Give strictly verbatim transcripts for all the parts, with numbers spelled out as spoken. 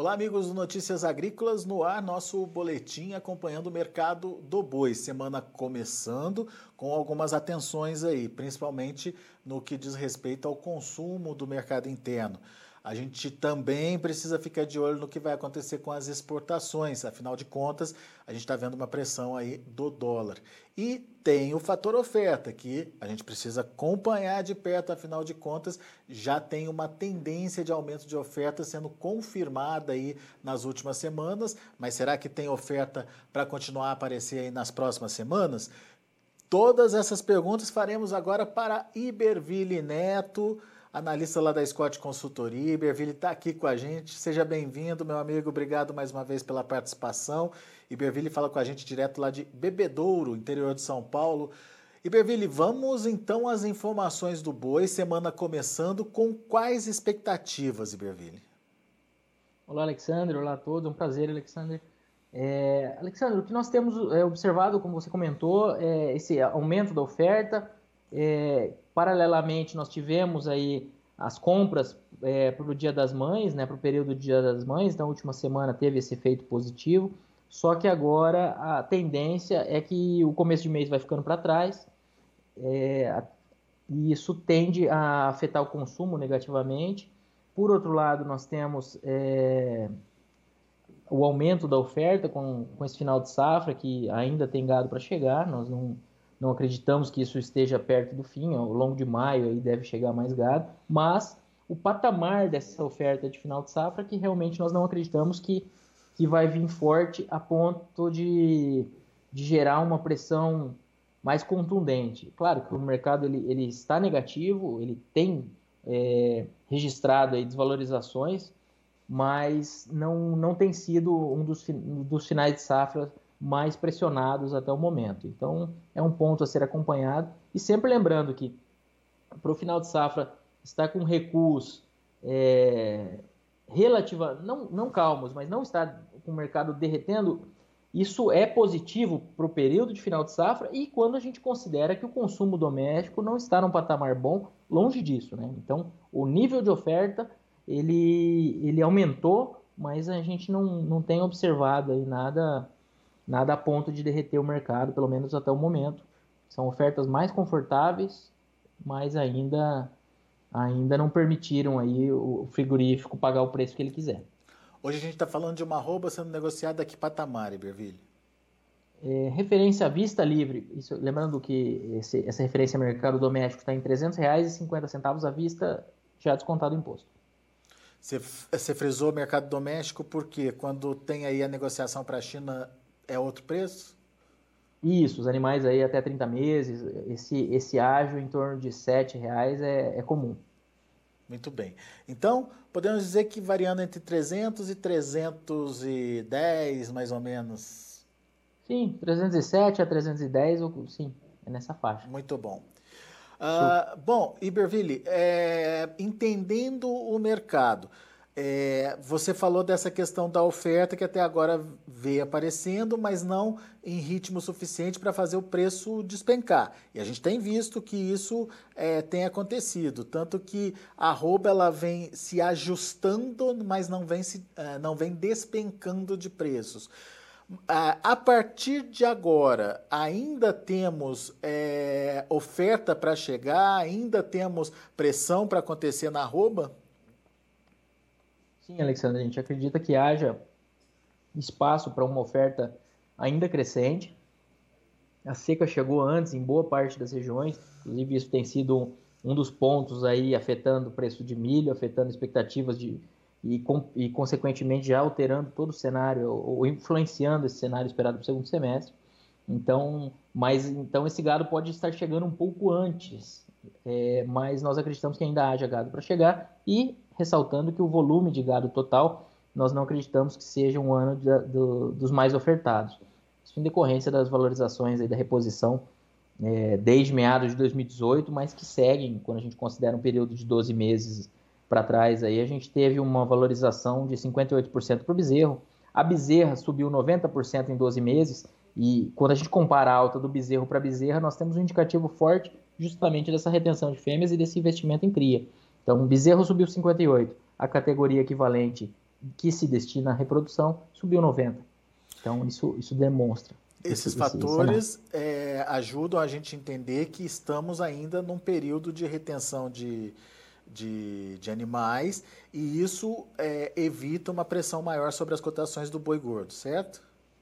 Olá, amigos do Notícias Agrícolas, no ar nosso boletim acompanhando o mercado do boi. Semana começando com algumas atenções aí, principalmente no que diz respeito ao consumo do mercado interno. A gente também precisa ficar de olho no que vai acontecer com as exportações, afinal de contas, a gente está vendo uma pressão aí do dólar. E tem o fator oferta, que a gente precisa acompanhar de perto, afinal de contas, já tem uma tendência de aumento de oferta sendo confirmada aí nas últimas semanas, mas será que tem oferta para continuar a aparecer aí nas próximas semanas? Todas essas perguntas faremos agora para Iberville Neto, analista lá da Scott Consultoria. Iberville está aqui com a gente. Seja bem-vindo, meu amigo. Obrigado mais uma vez pela participação. Iberville fala com a gente direto lá de Bebedouro, interior de São Paulo. Iberville, vamos então às informações do boi. Semana começando. Com quais expectativas, Iberville? Olá, Alexandre. Olá a todos. É um prazer, Alexandre. É, Alexandre, o que nós temos é, observado, como você comentou, é esse aumento da oferta. É, paralelamente, nós tivemos aí as compras é, para o Dia das Mães, né, para o período do Dia das Mães. Na última semana teve esse efeito positivo, só que agora a tendência é que o começo de mês vai ficando para trás, é, e isso tende a afetar o consumo negativamente. Por outro lado, nós temos é, o aumento da oferta com, com esse final de safra, que ainda tem gado para chegar. Nós não Não acreditamos que isso esteja perto do fim, ao longo de maio aí deve chegar mais gado, mas o patamar dessa oferta de final de safra que realmente nós não acreditamos que, que vai vir forte a ponto de, de gerar uma pressão mais contundente. Claro que o mercado ele, ele está negativo, ele tem é, registrado aí desvalorizações, mas não, não tem sido um dos, dos finais de safra mais pressionados até o momento. Então, é um ponto a ser acompanhado. E sempre lembrando que, para o final de safra, está com recuos é, relativa, não, não calmos, mas não está com o mercado derretendo, isso é positivo para o período de final de safra e quando a gente considera que o consumo doméstico não está num patamar bom, longe disso, né? Então, o nível de oferta, ele, ele aumentou, mas a gente não, não tem observado aí nada... nada a ponto de derreter o mercado, pelo menos até o momento. São ofertas mais confortáveis, mas ainda, ainda não permitiram aí o frigorífico pagar o preço que ele quiser. Hoje a gente está falando de uma arroba sendo negociada aqui patamar, Iberville. É, referência à vista livre, isso, lembrando que esse, essa referência ao mercado doméstico está em trezentos reais e cinquenta centavos à vista, já descontado o imposto. Você, você frisou o mercado doméstico porque quando tem aí a negociação para a China é outro preço? Isso, os animais aí até trinta meses, esse, esse ágio em torno de sete reais é, é comum. Muito bem. Então, podemos dizer que variando entre trezentos e trezentos e dez, mais ou menos? Sim, trezentos e sete a trezentos e dez, sim, é nessa faixa. Muito bom. Uh, bom, Iberville, é, entendendo o mercado, é, você falou dessa questão da oferta que até agora veio aparecendo, mas não em ritmo suficiente para fazer o preço despencar. E a gente tem visto que isso é, tem acontecido, tanto que a arroba ela vem se ajustando, mas não vem, se, uh, não vem despencando de preços. A partir de agora, ainda temos é, oferta para chegar, ainda temos pressão para acontecer na arroba? Sim, Alexandre, a gente acredita que haja espaço para uma oferta ainda crescente. A seca chegou antes em boa parte das regiões, inclusive isso tem sido um, um dos pontos aí afetando o preço de milho, afetando expectativas de E, com, e, consequentemente, já alterando todo o cenário, ou influenciando esse cenário esperado para o segundo semestre. Então, mas, então, esse gado pode estar chegando um pouco antes, é, mas nós acreditamos que ainda haja gado para chegar, e ressaltando que o volume de gado total, nós não acreditamos que seja um ano de, do, dos mais ofertados. Isso em decorrência das valorizações aí da reposição é, desde meados de dois mil e dezoito, mas que seguem, quando a gente considera um período de doze meses para trás, aí a gente teve uma valorização de cinquenta e oito por cento para o bezerro. A bezerra subiu noventa por cento em doze meses, e quando a gente compara a alta do bezerro para a bezerra, nós temos um indicativo forte justamente dessa retenção de fêmeas e desse investimento em cria. Então, o bezerro subiu cinquenta e oito por cento, a categoria equivalente que se destina à reprodução subiu noventa por cento. Então, isso, isso demonstra. Esses esse, fatores esse é, ajudam a gente a entender que estamos ainda num período de retenção de, de, de animais e isso é, evita uma pressão maior sobre as cotações do boi gordo, certo?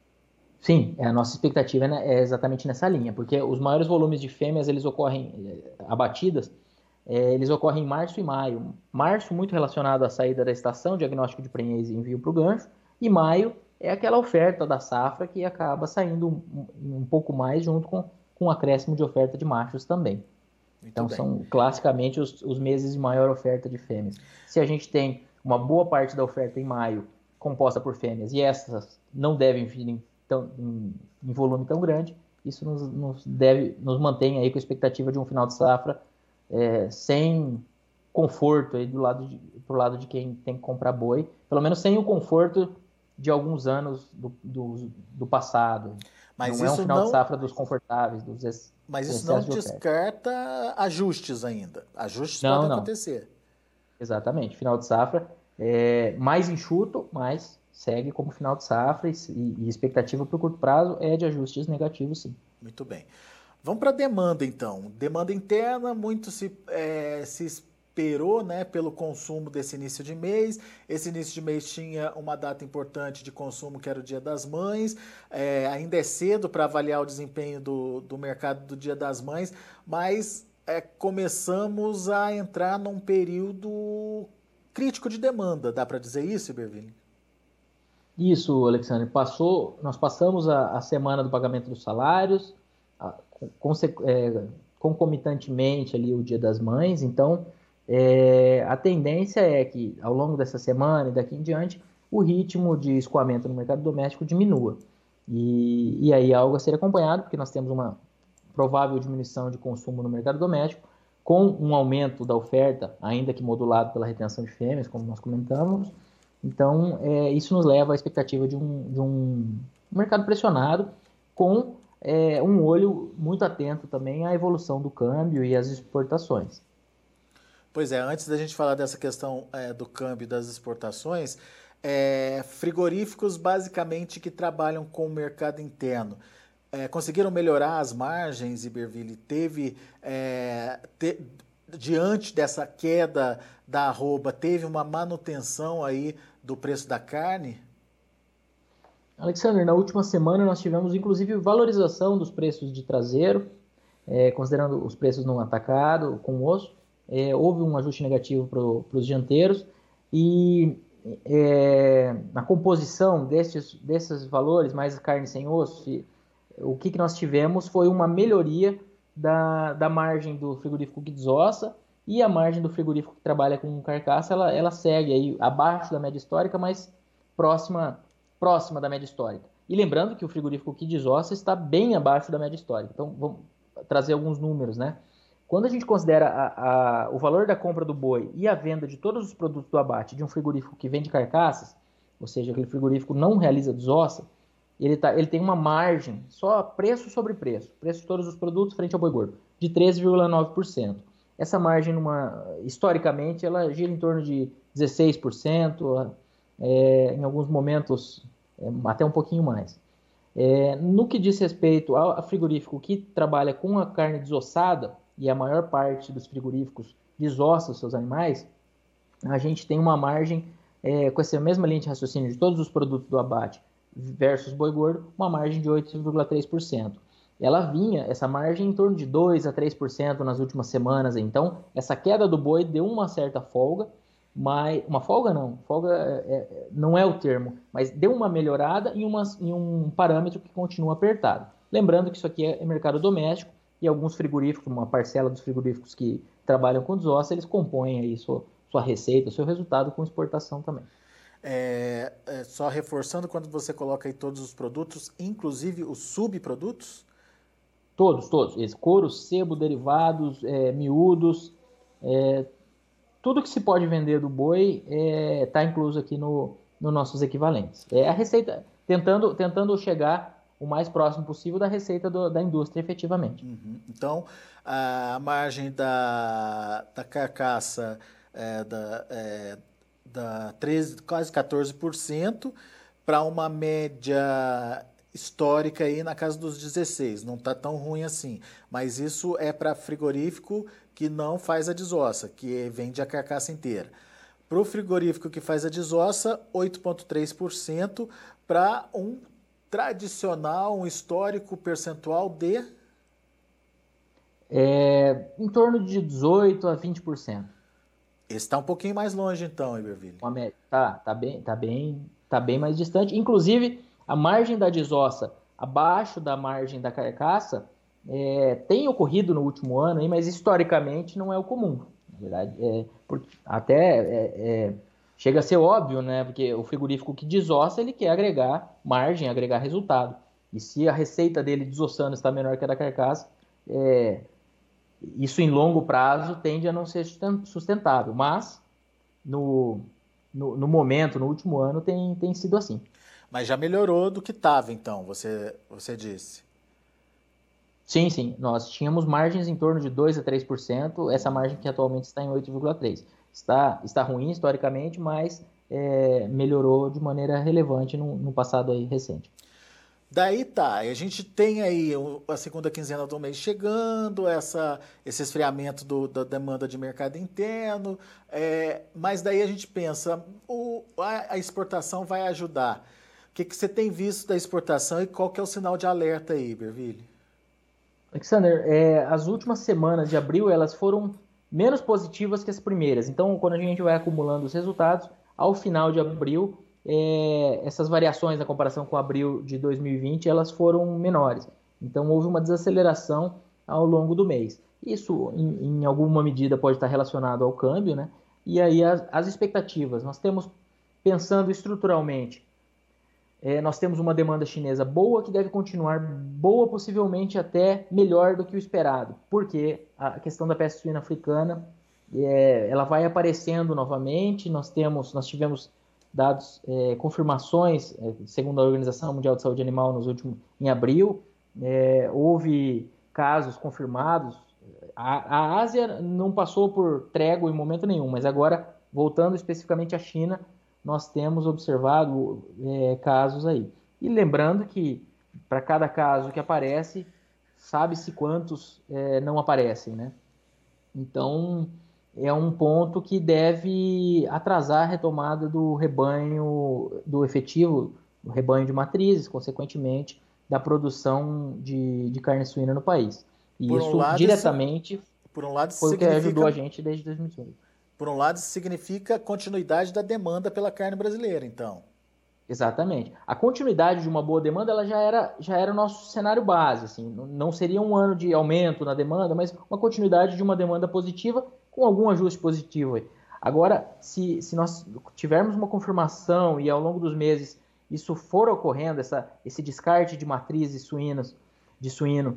Sim, a nossa expectativa é exatamente nessa linha, porque os maiores volumes de fêmeas, eles ocorrem, abatidas, é, eles ocorrem em março e maio. Março, muito relacionado à saída da estação, diagnóstico de prenhez e envio para o gancho, e maio é aquela oferta da safra que acaba saindo um, um pouco mais junto com, com o acréscimo de oferta de machos também. Muito então, bem. São classicamente os, os meses de maior oferta de fêmeas. Se a gente tem uma boa parte da oferta em maio composta por fêmeas e essas não devem vir em, tão, em, em volume tão grande, isso nos, nos, deve, nos mantém aí com a expectativa de um final de safra é, sem conforto aí do lado de, pro lado de quem tem que comprar boi, pelo menos sem o conforto de alguns anos do, do, do passado. Mas não é um final não... de safra dos confortáveis, dos ex... Mas isso não descarta ajustes ainda. Ajustes não, podem não. acontecer. Exatamente. Final de safra é mais enxuto, mas segue como final de safra e, e expectativa para o curto prazo é de ajustes negativos, sim. Muito bem. Vamos para a demanda, então. Demanda interna, muito se, é, se esperou, né, pelo consumo desse início de mês. Esse início de mês tinha uma data importante de consumo, que era o Dia das Mães. É, ainda é cedo para avaliar o desempenho do, do mercado do Dia das Mães, mas é, começamos a entrar num período crítico de demanda. Dá para dizer isso, Iberville? Isso, Alexandre. Passou, nós passamos a, a semana do pagamento dos salários, a, é, concomitantemente ali o Dia das Mães, então é, a tendência é que ao longo dessa semana e daqui em diante o ritmo de escoamento no mercado doméstico diminua. E, e aí é algo a ser acompanhado, porque nós temos uma provável diminuição de consumo no mercado doméstico, com um aumento da oferta, ainda que modulado pela retenção de fêmeas, como nós comentamos. Então, é, isso nos leva à expectativa de um, de um mercado pressionado, com é, um olho muito atento também à evolução do câmbio e às exportações. Pois é, antes da gente falar dessa questão é, do câmbio e das exportações, é, frigoríficos basicamente que trabalham com o mercado interno, é, conseguiram melhorar as margens, Iberville? Teve, é, te, diante dessa queda da arroba, teve uma manutenção aí do preço da carne? Alexandre, na última semana nós tivemos inclusive valorização dos preços de traseiro, é, considerando os preços no atacado, com osso. É, houve um ajuste negativo para os dianteiros e é, na composição desses, desses valores, mais carne sem osso, o que, que nós tivemos foi uma melhoria da, da margem do frigorífico que desossa, e a margem do frigorífico que trabalha com carcaça, ela, ela segue aí abaixo da média histórica, mas próxima, próxima da média histórica. E lembrando que o frigorífico que desossa está bem abaixo da média histórica. Então, vamos trazer alguns números, né? Quando a gente considera a, a, o valor da compra do boi e a venda de todos os produtos do abate de um frigorífico que vende carcaças, ou seja, aquele frigorífico não realiza desossa, ele, tá, ele tem uma margem, só preço sobre preço, preço de todos os produtos frente ao boi gordo, de treze vírgula nove por cento. Essa margem, numa, historicamente, ela gira em torno de dezesseis por cento, é, em alguns momentos é, até um pouquinho mais. É, no que diz respeito ao, ao frigorífico que trabalha com a carne desossada, e a maior parte dos frigoríficos desossa os seus animais, a gente tem uma margem, é, com essa mesma linha de raciocínio de todos os produtos do abate versus boi gordo, uma margem de oito vírgula três por cento. Ela vinha, essa margem, em torno de dois a três por cento nas últimas semanas. Então, essa queda do boi deu uma certa folga, mas uma folga não, folga é, não é o termo, mas deu uma melhorada em, uma, em um parâmetro que continua apertado. Lembrando que isso aqui é mercado doméstico, e alguns frigoríficos, uma parcela dos frigoríficos que trabalham com desossa, eles compõem aí sua, sua receita, seu resultado com exportação também. É, é, só reforçando, quando você coloca aí todos os produtos, inclusive os subprodutos? Todos, todos. Esse couro, sebo, derivados, é, miúdos, é, tudo que se pode vender do boi está é, incluso aqui no, no nossos equivalentes. É a receita, tentando, tentando chegar o mais próximo possível da receita do, da indústria, efetivamente. Uhum. Então, a margem da, da carcaça, é, da, é, da treze, quase quatorze por cento para uma média histórica aí na casa dos dezesseis. Não está tão ruim assim. Mas isso é para frigorífico que não faz a desossa, que vende a carcaça inteira. Para o frigorífico que faz a desossa, oito vírgula três por cento para um tradicional, um histórico percentual de... É, em torno de dezoito a vinte por cento. Esse está um pouquinho mais longe então, Iberville. Uma média. Tá, tá bem, tá bem, tá bem mais distante. Inclusive, a margem da desossa abaixo da margem da carcaça é, tem ocorrido no último ano, aí, mas historicamente não é o comum. Na verdade, é, porque até é, é, chega a ser óbvio, né? Porque o frigorífico que desossa, ele quer agregar margem, agregar resultado. E se a receita dele desossando está menor que a da carcaça, é, isso em longo prazo tende a não ser sustentável. Mas no, no, no momento, no último ano, tem, tem sido assim. Mas já melhorou do que estava, então, você, você disse. Sim, sim. Nós tínhamos margens em torno de dois a três por cento, essa margem que atualmente está em oito vírgula três por cento. Está, está ruim historicamente, mas é, melhorou de maneira relevante no, no passado aí recente. Daí tá, a gente tem aí a segunda quinzena do mês chegando, essa, esse esfriamento do, da demanda de mercado interno, é, mas daí a gente pensa, o, a, a exportação vai ajudar. O que, que você tem visto da exportação e qual que é o sinal de alerta aí, Iberville? Alexander, é, as últimas semanas de abril elas foram menos positivas que as primeiras. Então, quando a gente vai acumulando os resultados, ao final de abril, é, essas variações na comparação com abril de dois mil e vinte, elas foram menores. Então, houve uma desaceleração ao longo do mês. Isso, em, em alguma medida, pode estar relacionado ao câmbio, né? E aí, as, as expectativas. Nós temos, pensando estruturalmente, É, nós temos uma demanda chinesa boa que deve continuar boa, possivelmente até melhor do que o esperado, porque a questão da peste suína africana é, ela vai aparecendo novamente. Nós temos, nós tivemos dados, é, confirmações, é, segundo a Organização Mundial de Saúde Animal, nos últimos, em abril, é, houve casos confirmados. A, a Ásia não passou por trégua em momento nenhum, mas agora, voltando especificamente à China, nós temos observado é, casos aí. E lembrando que, para cada caso que aparece, sabe-se quantos é, não aparecem, né? Então, é um ponto que deve atrasar a retomada do rebanho, do efetivo, do rebanho de matrizes, consequentemente, da produção de, de carne suína no país. E Por um isso, lado, isso, diretamente, por um lado, isso foi o que ajudou significa, a gente desde dois mil e dezoito. por um lado, isso significa continuidade da demanda pela carne brasileira, então. Exatamente. A continuidade de uma boa demanda ela já era, já era o nosso cenário base. Assim. Não seria um ano de aumento na demanda, mas uma continuidade de uma demanda positiva com algum ajuste positivo. Aí. Agora, se, se nós tivermos uma confirmação e ao longo dos meses isso for ocorrendo, essa, esse descarte de matrizes suínas, de suíno,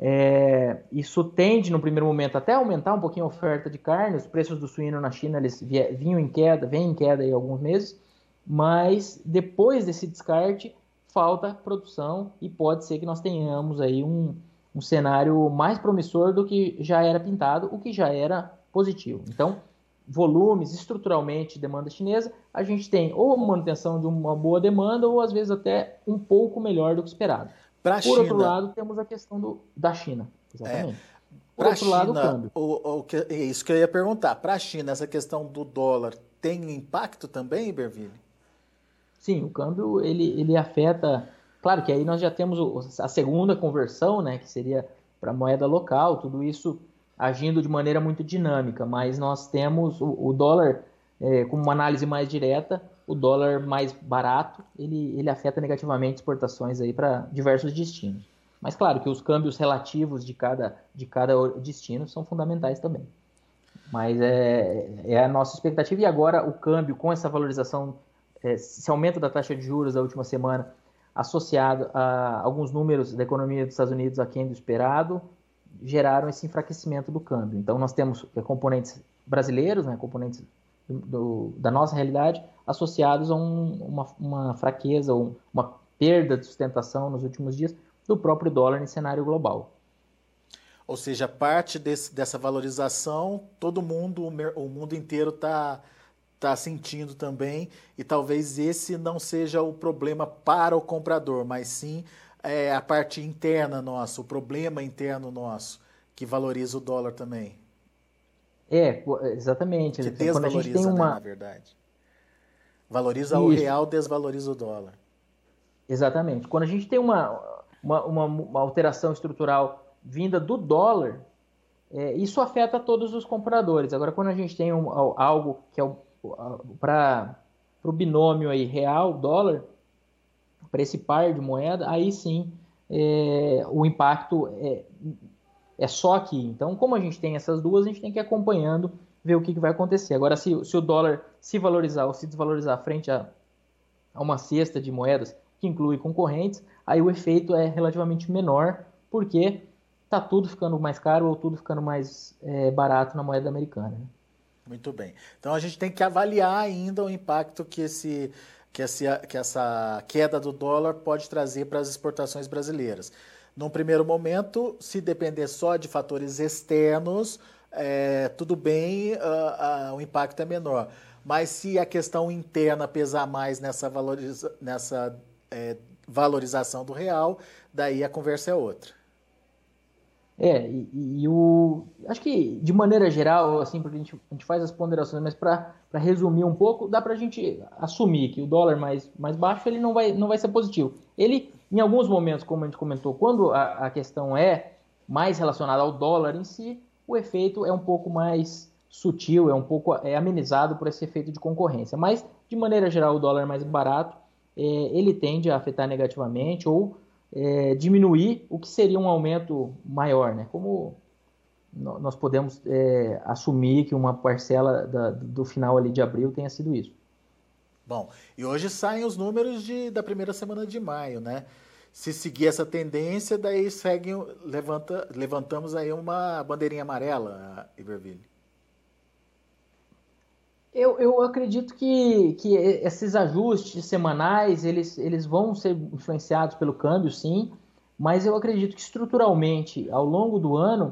é, isso tende no primeiro momento até aumentar um pouquinho a oferta de carne. Os preços do suíno na China eles vinham em queda, vêm em queda aí há alguns meses. Mas depois desse descarte, falta produção e pode ser que nós tenhamos aí um, um cenário mais promissor do que já era pintado, o que já era positivo. Então, volumes, estruturalmente, demanda chinesa, a gente tem ou manutenção de uma boa demanda ou às vezes até um pouco melhor do que esperado. Pra Por China, outro lado, temos a questão do, da China, exatamente. Por para a outro lado, o China, câmbio. o, o, que- é isso que eu ia perguntar. Para a China, essa questão do dólar tem impacto também, Iberville? Sim, o câmbio ele, ele afeta. Claro que aí nós já temos o- a segunda conversão, né, que seria para moeda local, tudo isso agindo de maneira muito dinâmica, mas nós temos o, o dólar, é, como uma análise mais direta, o dólar mais barato, ele, ele afeta negativamente exportações aí para diversos destinos. Mas claro que os câmbios relativos de cada, de cada destino são fundamentais também. Mas é, é a nossa expectativa. E agora o câmbio, com essa valorização, é, esse aumento da taxa de juros da última semana, associado a alguns números da economia dos Estados Unidos aquém do esperado, geraram esse enfraquecimento do câmbio. Então nós temos é, componentes brasileiros, né, componentes do, do, da nossa realidade, associados a um, uma, uma fraqueza, ou uma perda de sustentação nos últimos dias do próprio dólar em cenário global. Ou seja, parte desse, dessa valorização, todo mundo, o, mer- o mundo inteiro está está sentindo também, e talvez esse não seja o problema para o comprador, mas sim é, a parte interna nossa, o problema interno nosso, que valoriza o dólar também. É, exatamente, Que Alexandre. Quando a gente tem desvaloriza, né, na uma... verdade. Valoriza o Isso, real, desvaloriza o dólar. exatamente. Quando a gente tem uma, uma, uma, uma alteração estrutural vinda do dólar, é, isso afeta todos os compradores. Agora, quando a gente tem um, algo que é para o binômio aí, real, dólar, para esse par de moeda, aí sim é, o impacto é, é só aqui. Então, como a gente tem essas duas, a gente tem que ir acompanhando, ver o que, que vai acontecer. Agora, se, se o dólar se valorizar ou se desvalorizar frente a, a uma cesta de moedas que inclui concorrentes, aí o efeito é relativamente menor, porque está tudo ficando mais caro ou tudo ficando mais é, barato na moeda americana. Né? Muito bem. Então a gente tem que avaliar ainda o impacto que, esse, que, esse, que essa queda do dólar pode trazer para as exportações brasileiras. Num primeiro momento, se depender só de fatores externos, é, tudo bem, uh, uh, o impacto é menor. Mas se a questão interna pesar mais nessa, valoriza, nessa é, valorização do real, daí a conversa é outra. É, e, e o. Acho que de maneira geral, assim, porque a gente, a gente faz as ponderações, mas para resumir um pouco, dá para a gente assumir que o dólar mais, mais baixo ele não vai, não vai ser positivo. Ele, em alguns momentos, como a gente comentou, quando a, a questão é mais relacionada ao dólar em si, o efeito é um pouco mais sutil, é um pouco é amenizado por esse efeito de concorrência. Mas, de maneira geral, o dólar mais barato, é, ele tende a afetar negativamente ou é, diminuir o que seria um aumento maior, né? Como nós podemos é, assumir que uma parcela da, do final ali de abril tenha sido isso. Bom, e hoje saem os números de, da primeira semana de maio, né? Se seguir essa tendência, daí segue, levanta, levantamos aí uma bandeirinha amarela, Iberville. Eu, eu acredito que, que esses ajustes semanais, eles, eles vão ser influenciados pelo câmbio, sim, mas eu acredito que estruturalmente, ao longo do ano,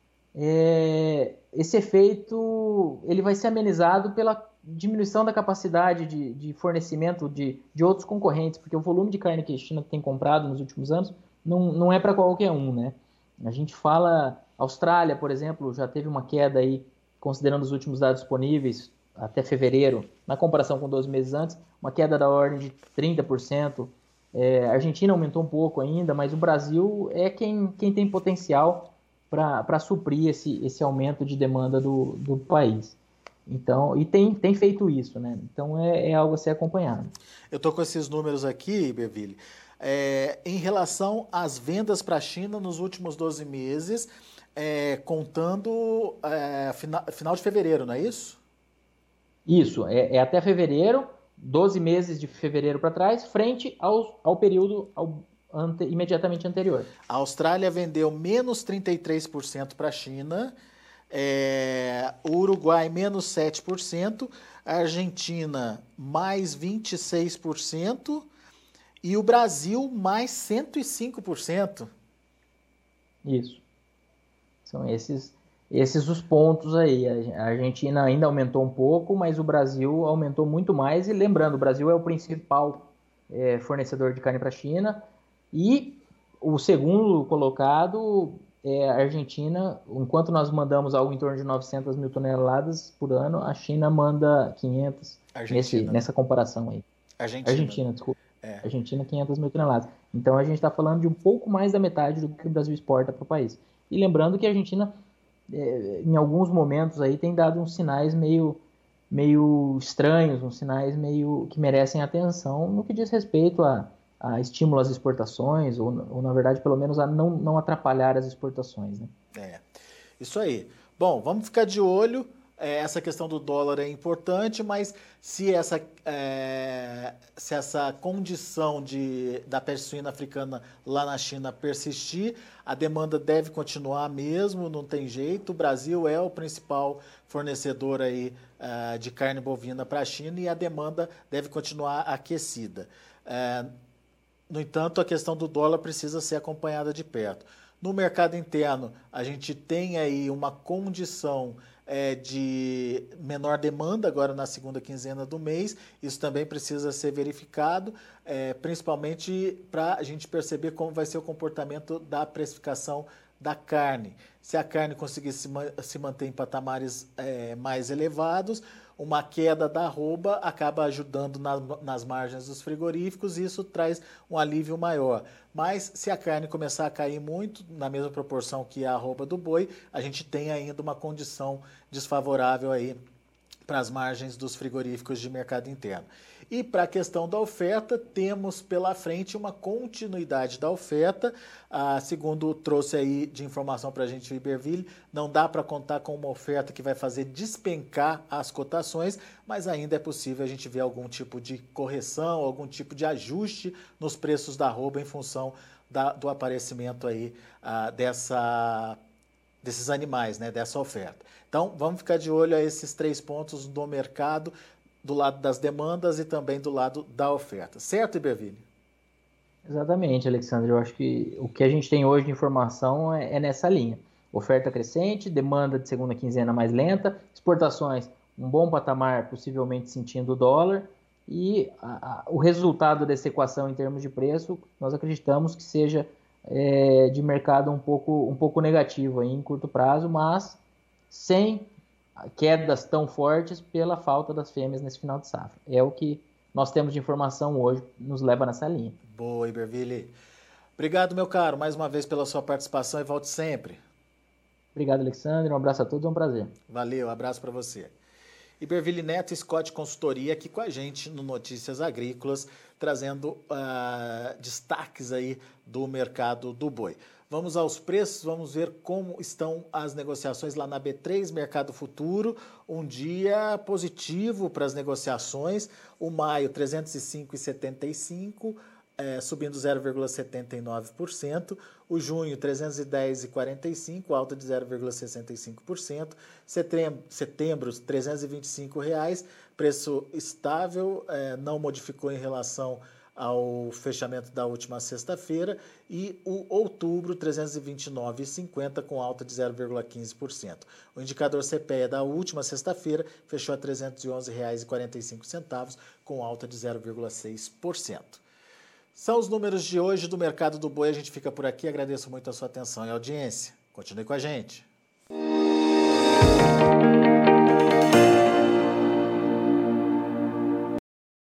é, esse efeito ele vai ser amenizado pela diminuição da capacidade de, de fornecimento de, de outros concorrentes, porque o volume de carne que a China tem comprado nos últimos anos não, não é para qualquer um, né? A gente fala, Austrália, por exemplo, já teve uma queda aí, considerando os últimos dados disponíveis, até fevereiro, na comparação com doze meses antes, uma queda da ordem de trinta por cento. É, a Argentina aumentou um pouco ainda, mas o Brasil é quem, quem tem potencial para suprir esse, esse aumento de demanda do, do país. Então, e tem, tem feito isso, né? Então é, é algo a ser acompanhado. Eu estou com esses números aqui, Iberville. É, em relação às vendas para a China nos últimos doze meses, é, contando é, final, final de fevereiro, não é isso? Isso, é, é até fevereiro, doze meses de fevereiro para trás, frente ao, ao período ao, ante, imediatamente anterior. A Austrália vendeu menos trinta e três por cento para a China, é, o Uruguai menos sete por cento, a Argentina mais vinte e seis por cento e o Brasil mais cento e cinco por cento. Isso. São esses, esses os pontos aí. A Argentina ainda aumentou um pouco, mas o Brasil aumentou muito mais. E lembrando, o Brasil é o principal é, fornecedor de carne para a China. E o segundo colocado é a Argentina. Enquanto nós mandamos algo em torno de novecentas mil toneladas por ano, a China manda quinhentas nesse, Argentina, nessa comparação aí. Argentina. Argentina, desculpa. É. Argentina, quinhentas mil toneladas. Então a gente está falando de um pouco mais da metade do que o Brasil exporta para o país. E lembrando que a Argentina, é, em alguns momentos aí, tem dado uns sinais meio, meio estranhos, uns sinais meio que merecem atenção no que diz respeito a, a estímulo às exportações, ou, ou na verdade, pelo menos, a não, não atrapalhar as exportações. Né? É, isso aí. Bom, vamos ficar de olho. É, essa questão do dólar é importante, mas se essa, é, se essa condição de, da peste suína africana lá na China persistir, a demanda deve continuar mesmo, não tem jeito. O Brasil é o principal fornecedor aí, uh, de carne bovina para a China e a demanda deve continuar aquecida. Uh, no entanto, a questão do dólar precisa ser acompanhada de perto. No mercado interno, a gente tem aí uma condição é, de menor demanda agora na segunda quinzena do mês. Isso também precisa ser verificado, é, principalmente para a gente perceber como vai ser o comportamento da precificação da carne. Se a carne conseguir se, se manter em patamares é, mais elevados, uma queda da arroba acaba ajudando na, nas margens dos frigoríficos e isso traz um alívio maior. Mas se a carne começar a cair muito, na mesma proporção que a arroba do boi, a gente tem ainda uma condição desfavorável aí para as margens dos frigoríficos de mercado interno. E para a questão da oferta, temos pela frente uma continuidade da oferta. Ah, segundo trouxe aí de informação para a gente o Iberville, não dá para contar com uma oferta que vai fazer despencar as cotações, mas ainda é possível a gente ver algum tipo de correção, algum tipo de ajuste nos preços da arroba em função da, do aparecimento aí ah, dessa, desses animais, né, dessa oferta. Então, vamos ficar de olho a esses três pontos do mercado, do lado das demandas e também do lado da oferta. Certo, Iberville? Exatamente, Alexandre. Eu acho que o que a gente tem hoje de informação é, é nessa linha. Oferta crescente, demanda de segunda quinzena mais lenta, exportações, um bom patamar, possivelmente sentindo o dólar, e a, a, o resultado dessa equação em termos de preço, nós acreditamos que seja é, de mercado um pouco, um pouco negativo aí em curto prazo, mas sem quedas tão fortes pela falta das fêmeas nesse final de safra. É o que nós temos de informação hoje, nos leva nessa linha. Boa, Iberville. Obrigado, meu caro, mais uma vez pela sua participação e volte sempre. Obrigado, Alexandre. Um abraço a todos, é um prazer. Valeu, abraço para você. Iberville Neto, Scott Consultoria, aqui com a gente no Notícias Agrícolas, trazendo uh, destaques aí do mercado do boi. Vamos aos preços, vamos ver como estão as negociações lá na B três Mercado Futuro. Um dia positivo para as negociações. O maio, trezentos e cinco reais e setenta e cinco centavos, é, subindo zero vírgula setenta e nove por cento. O junho, trezentos e dez reais e quarenta e cinco centavos, alta de zero vírgula sessenta e cinco por cento. Setembro, setembro trezentos e vinte e cinco reais, preço estável, é, não modificou em relação ao fechamento da última sexta-feira, e o outubro, trezentos e vinte e nove reais e cinquenta centavos, com alta de zero vírgula quinze por cento. O indicador C P E A da última sexta-feira fechou a trezentos e onze reais e quarenta e cinco centavos, com alta de zero vírgula seis por cento. São os números de hoje do mercado do boi. A gente fica por aqui. Agradeço muito a sua atenção e audiência. Continue com a gente.